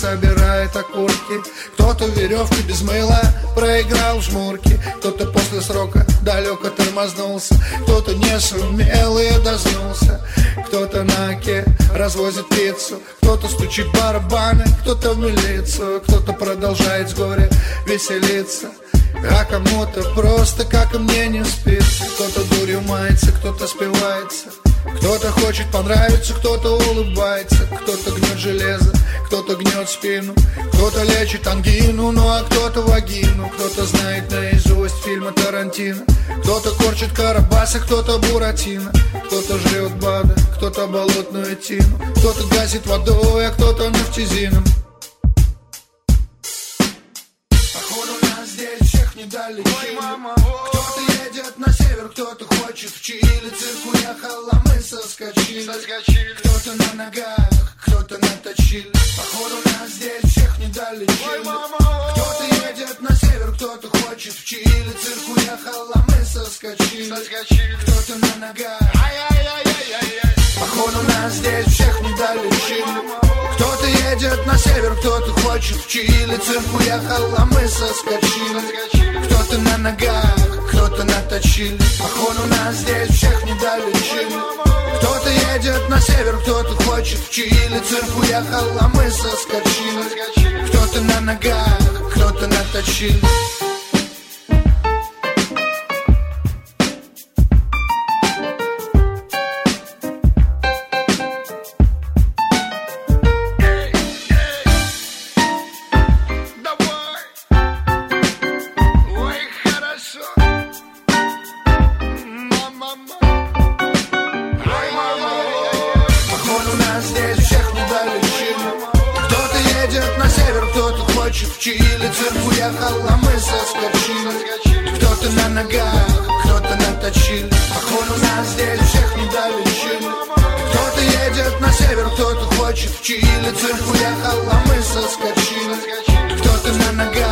собирает окурки. Кто-то веревки без мыла проиграл в жмурки. Кто-то после срока далеко тормознулся. Кто-то не сумел и дознулся. Кто-то на оке развозит пиццу. Кто-то стучит барабаны, кто-то в милицию. Кто-то продолжает с горя веселиться. А кому-то просто, как и мне, не спится. Кто-то дурью мается, кто-то спивается. Кто-то хочет понравиться, кто-то улыбается. Кто-то гнет железо, кто-то гнет спину. Кто-то лечит ангину, ну а кто-то вагину. Кто-то знает наизусть фильмы Тарантино. Кто-то корчит карабаса, кто-то буратино. Кто-то жрет БАДы, кто-то болотную тину. Кто-то гасит водой, а кто-то нефтизином. Походу нас здесь всех не дали. Кто-то едет на север, кто-то хочет в Чили. Цирк уехал, а мы соскочили. Кто-то на ногах, кто-то наточили. Походу нас здесь всех не дали. Кто-то едет на север, кто-то хочет в Чили. Цирк уехал, а мы соскочили. Кто-то на ногах. Походу нас здесь всех не дали. Кто-то едет на север, кто-то хочет в Чили. Цирк уехал, а мы соскочили. Кто-то на ногах, кто-то наточили. Походу нас здесь всех не дали. Кто-то едет на север, кто-то хочет в Чили. Цирк уехал, а мы соскочили. Кто-то на ногах, кто-то наточили. В Чили цирк уехал, а мы соскочили. Кто-то на ногах, кто-то наточили. Походу нас здесь всех не дали. Кто-то едет на север, кто-то хочет в Чили. Цирк уехал, а мы соскочили. Кто-то на ногах.